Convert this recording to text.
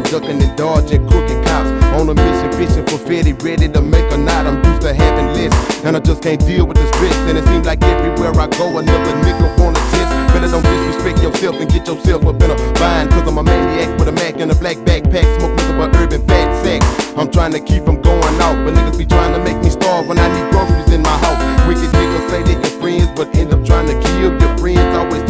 ducking and dodging crooked cops. On a mission, fishing for Fetty, ready to make a knot. I'm used to having lists, and I just can't deal with the stress. And it seems like everywhere I go, another nigga wanna test. Better don't disrespect yourself and get yourself up in a bind, cause I'm a maniac with a Mac and a black backpack. Smoke nothing but urban fat sacks. I'm trying to keep them going out, but niggas be trying to make me starve when I need groceries in my house. Wicked niggas say they your friends, but end up trying to kill your friends. Always